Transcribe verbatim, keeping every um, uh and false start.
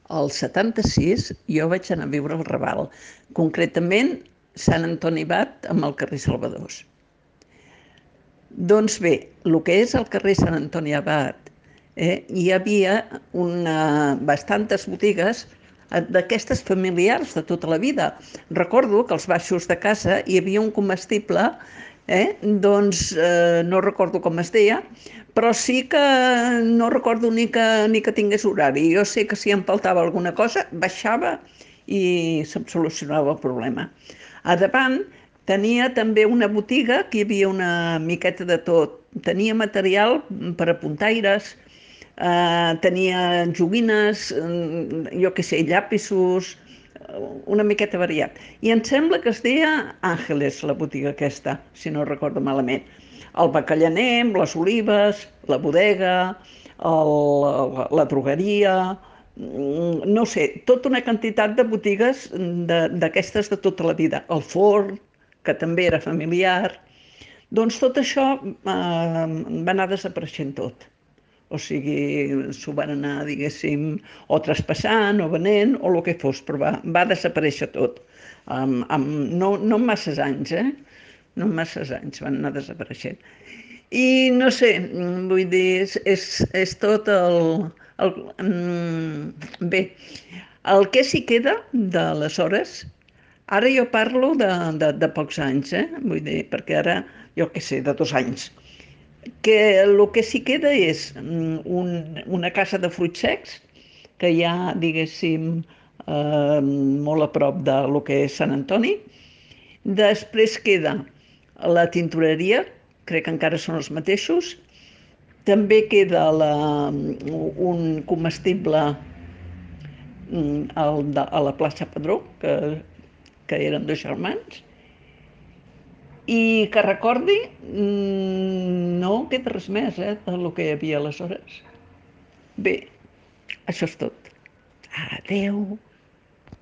al setanta-sis jo vaig anar a viure al Raval, concretament Sant Antoni Abat amb el carrer Salvadors. Doncs bé, el que és el carrer Sant Antoni Abat, eh, hi havia una, bastantes botigues d'aquestes familiars de tota la vida. Recordo que als baixos de casa hi havia un comestible, eh, doncs eh, no recordo com es deia, però sí que no recordo ni que, ni que tingués horari. Jo sé que si em faltava alguna cosa, baixava i se'm solucionava el problema. A davant tenia també una botiga que hi havia una miqueta de tot. Tenia material per a puntaires, eh, tenia joguines, jo què sé, llapisos, una miqueta variat. I em sembla que es deia Àngeles, la botiga aquesta, si no recordo malament. El bacallaner, les olives, la bodega, el, la, la drogueria, no sé, tota una quantitat de botigues d'aquestes de, de tota la vida. El forn, que també era familiar. Doncs tot això eh, va anar desapareixent tot. O sigui, s'ho van anar, diguéssim, o traspassant, o venent, o el que fos, però va, va desaparèixer tot. Um, um, no, no en masses anys, eh? No en masses anys van anar desapareixent. I no sé, vull dir, és, és, és tot el... el um, bé, el que s'hi queda d'aleshores, ara jo parlo de, de, de pocs anys, eh? Vull dir, perquè ara, jo què sé, de dos anys, que el que s'hi queda és un, una casa de fruits secs, que hi ha, diguéssim, eh, molt a prop de lo que és Sant Antoni. Després queda la tintoreria, crec que encara són els mateixos. També queda la, un comestible al, a la plaça Padró, que, que eren dos germans. I que recordi, no queda res més, eh, del que hi havia aleshores. Bé, això és tot. Adéu.